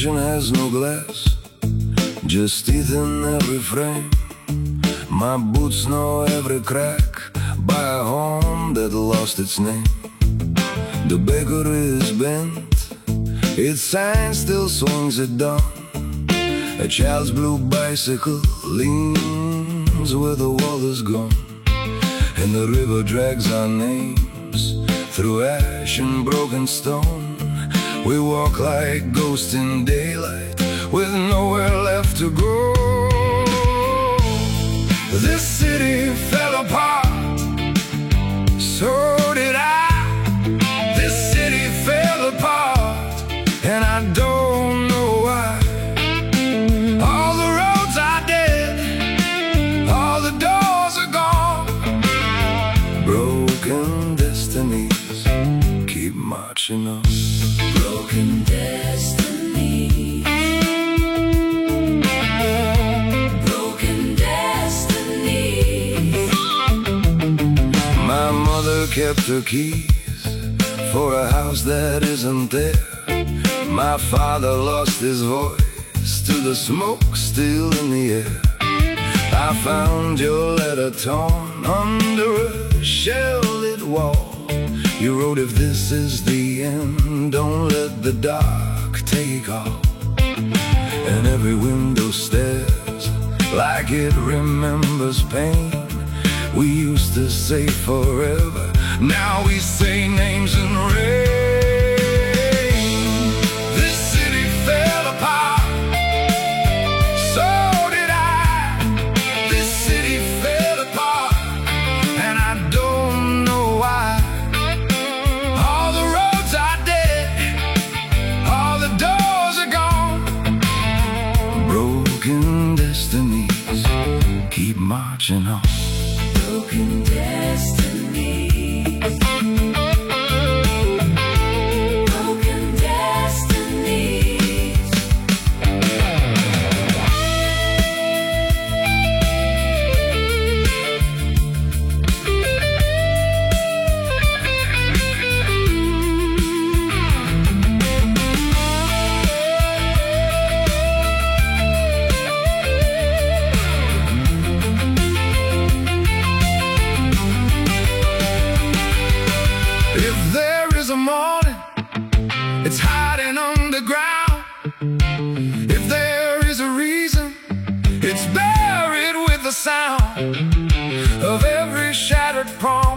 vision has no glass, just teeth in every frame. My boots know every crack by a home that lost its name. The bakery is bent, its sign still swings at dawn. A child's blue bicycle leans where the wall is gone, and the river drags our names through ash and broken stone. We walk like ghosts in daylight with nowhere left to go. This city fell apart, so did I. This city fell apart, and I don't know why. All the roads are dead, all the doors are gone. Broken destinies keep marching on. Broken destiny, broken destiny. My mother kept her keys for a house that isn't there. My father lost his voice to the smoke still in the air. I found your letter torn under a shell-lit wall. You wrote, if this is the end, don't let the dark take all. And every window stares like it remembers pain. We used to say forever, now we say names in rain. This city fell apart, so did I. This city fell apart, and I don't know why. All the roads are dead, all the doors are gone. Broken destinies keep marching on. Broken destiny, broken destinies. If there is a morning, it's hiding underground. If there is a reason, it's buried with the sound of every shattered promise.